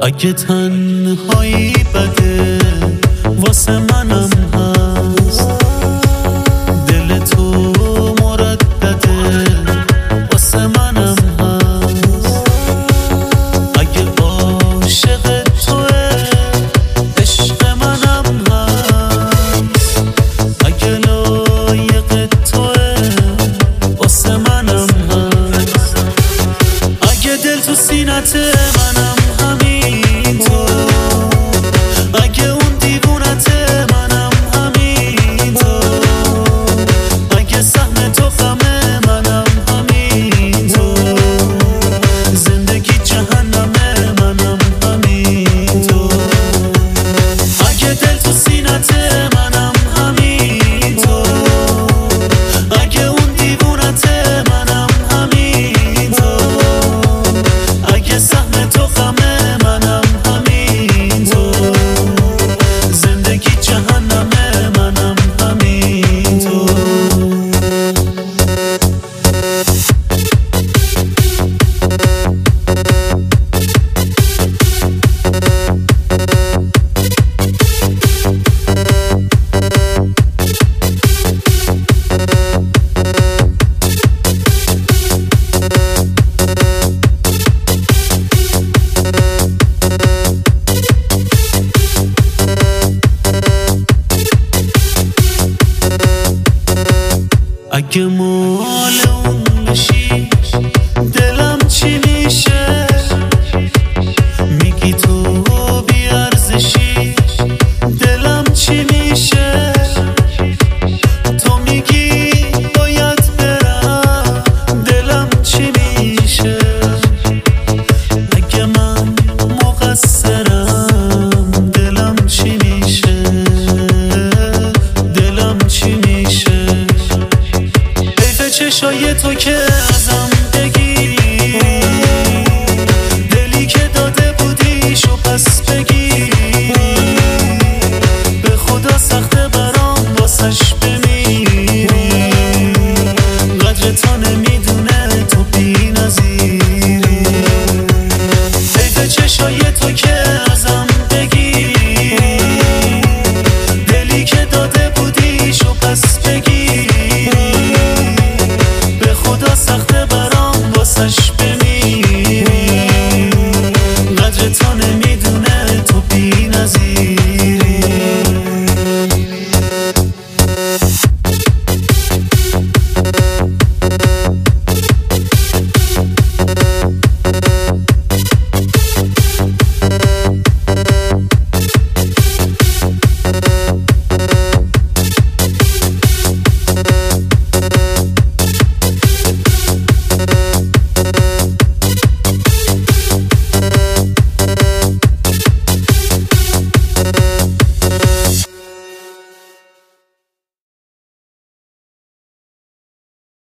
اگه تنهایی بده واسه منم هست، دل تو مردده واسه منم هست. اگه عاشق توه عشق منم هست، اگه لایق توه واسه منم هست. اگه دل تو سینت منم همینطور، اگه اون دیوونت منم همینطور، اگه سهم تو غم منم همینطور، زندگی جهنم منم همینطور. اگه دل تو سینت منم همینطور، اگه اون دیوونت منم همینطور، اگه سهم تو غم منم همینطور، زندگی جهنم منم همینطور. اگه مال اون بشی دلم چی میشه؟ میگی تو بیارزشی دلم چی میشه؟ تو میگی باید برم دلم چی میشه؟ اگه من مقصرم دلم چی میشه؟ دلم چی میشه؟ چشای تو که ازم بگیری، دلی که داده بودیشو پس بگیری، به خدا سخته برام واسش بمیری، قدر تا نمیدونه تو بی نظیری. حیف چشای تو که ازم بگیری، دلی که داده بودیشو پس بگیری، خدا سخته برام واسش بمیری، قدر تا نمیدونه تو بی نظیری.